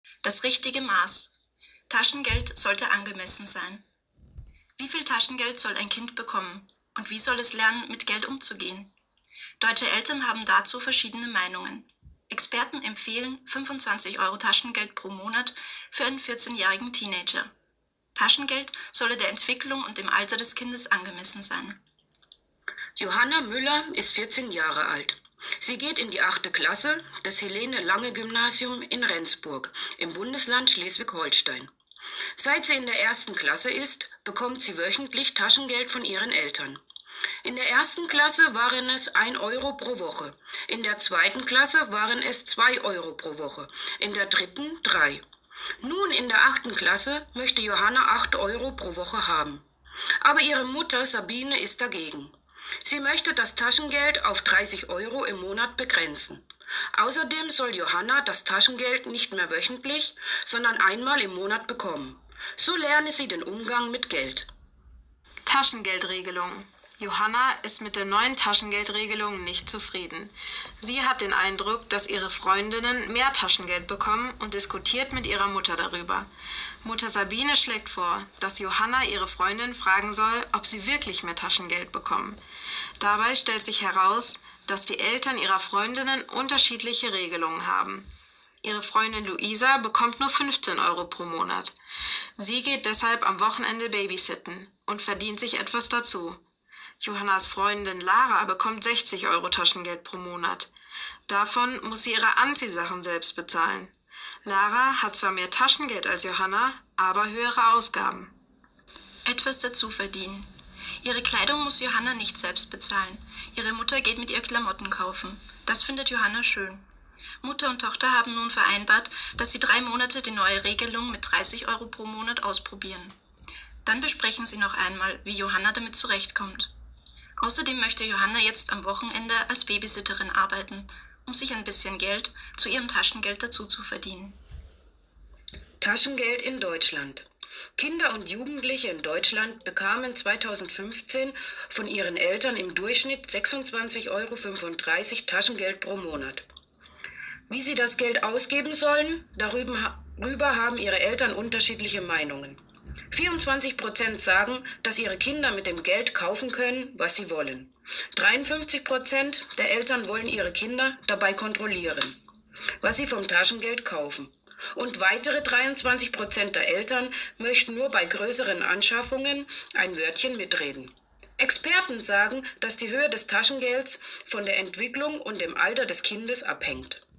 Das richtige Maß. Taschengeld sollte angemessen sein. Wie viel Taschengeld soll ein Kind bekommen? Und wie soll es lernen, mit Geld umzugehen? Deutsche Eltern haben dazu verschiedene Meinungen. Experten empfehlen 25 € Taschengeld pro Monat für einen 14-jährigen Teenager. Taschengeld solle der Entwicklung und dem Alter des Kindes angemessen sein. Johanna Müller ist 14 Jahre alt. Sie geht in die 8. Klasse des Helene-Lange-Gymnasium in Rendsburg im Bundesland Schleswig-Holstein. Seit sie in der 1. Klasse ist, bekommt sie wöchentlich Taschengeld von ihren Eltern. In der 1. Klasse waren es 1 € pro Woche, in der 2. Klasse waren es 2 € pro Woche, in der 3. 3. Nun in der 8. Klasse möchte Johanna 8 € pro Woche haben. Aber ihre Mutter Sabine ist dagegen. Sie möchte das Taschengeld auf 30 € im Monat begrenzen. Außerdem soll Johanna das Taschengeld nicht mehr wöchentlich, sondern einmal im Monat bekommen. So lerne sie den Umgang mit Geld. Taschengeldregelung. Johanna ist mit der neuen Taschengeldregelung nicht zufrieden. Sie hat den Eindruck, dass ihre Freundinnen mehr Taschengeld bekommen und diskutiert mit ihrer Mutter darüber. Mutter Sabine schlägt vor, dass Johanna ihre Freundin fragen soll, ob sie wirklich mehr Taschengeld bekommen. Dabei stellt sich heraus, dass die Eltern ihrer Freundinnen unterschiedliche Regelungen haben. Ihre Freundin Luisa bekommt nur 15 € pro Monat. Sie geht deshalb am Wochenende babysitten und verdient sich etwas dazu. Johannas Freundin Lara bekommt 60 € Taschengeld pro Monat. Davon muss sie ihre Anziehsachen selbst bezahlen. Lara hat zwar mehr Taschengeld als Johanna, aber höhere Ausgaben. Etwas dazu verdienen. Ihre Kleidung muss Johanna nicht selbst bezahlen. Ihre Mutter geht mit ihr Klamotten kaufen. Das findet Johanna schön. Mutter und Tochter haben nun vereinbart, dass sie 3 Monate die neue Regelung mit 30 € pro Monat ausprobieren. Dann besprechen sie noch einmal, wie Johanna damit zurechtkommt. Außerdem möchte Johanna jetzt am Wochenende als Babysitterin arbeiten, um sich ein bisschen Geld zu ihrem Taschengeld dazu zu verdienen. Taschengeld in Deutschland. Kinder und Jugendliche in Deutschland bekamen 2015 von ihren Eltern im Durchschnitt 26,35 € Taschengeld pro Monat. Wie sie das Geld ausgeben sollen, darüber haben ihre Eltern unterschiedliche Meinungen. 24% sagen, dass ihre Kinder mit dem Geld kaufen können, was sie wollen. 53% der Eltern wollen ihre Kinder dabei kontrollieren, was sie vom Taschengeld kaufen. Und weitere 23% der Eltern möchten nur bei größeren Anschaffungen ein Wörtchen mitreden. Experten sagen, dass die Höhe des Taschengelds von der Entwicklung und dem Alter des Kindes abhängt.